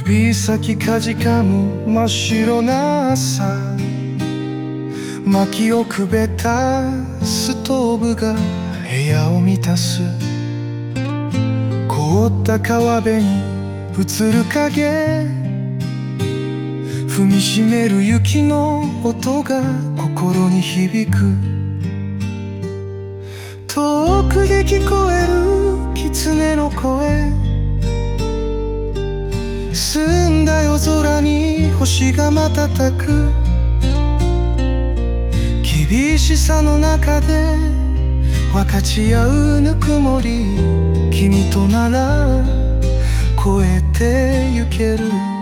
指先かじかむ真っ白な朝、薪をくべたストーブが部屋を満たす。凍った川辺に映る影、踏みしめる雪の音が心に響く。遠くで聞こえる狐の声、澄んだ夜空に星が瞬く。厳しさの中で分かち合うぬくもり、君となら越えてゆける。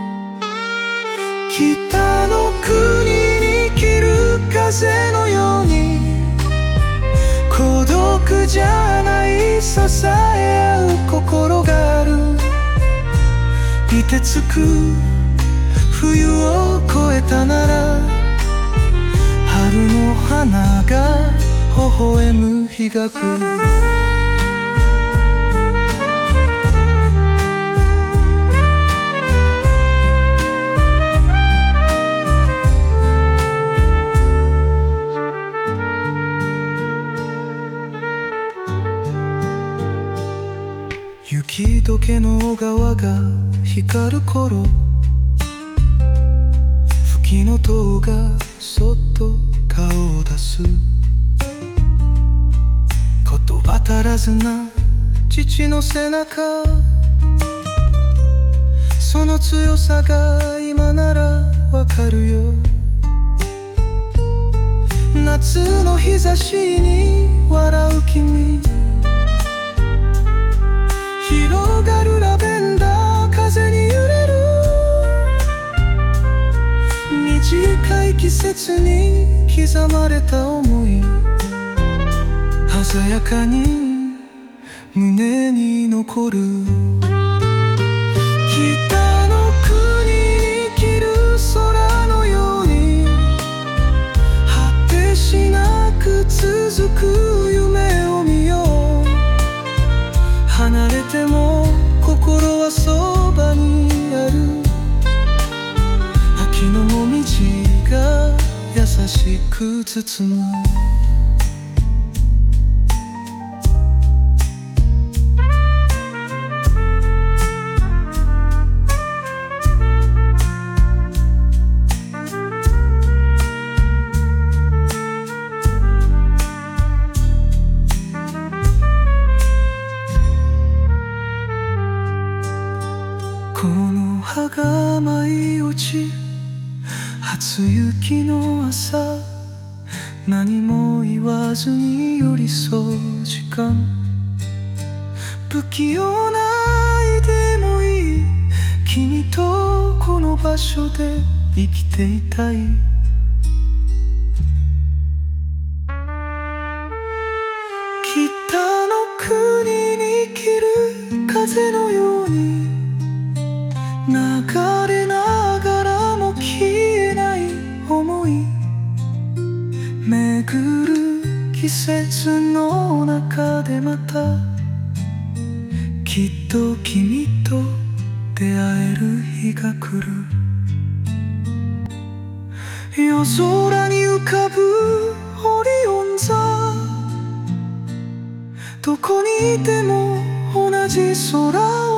北の国に生きる風のように、孤独じゃない支え合う心がある。凍てつく冬を越えたなら、春の花が微笑む日が来る。雪解けの小川が光る頃、フキノトウがそっと顔を出す。言葉足らずな父の背中、その強さが今ならわかるよ。夏の日差しに笑う君、広がるラベンダー風に揺れる。短い季節に刻まれた想い、鮮やかに胸に残る。北の国に生きる空のように、果てしなく続く夢を見よう。離れても心はそばにある。秋のもみじが優しく包む。この葉が舞い落ち、初雪の朝、何も言わずに寄り添う時間。不器用ないでもいい、君とこの場所で生きていたい。北の国に生きる風のように、流れながらも消えない想い、巡る季節の中でまた、きっと君と出会える日が来る。夜空に浮かぶオリオン座、どこにいても同じ空を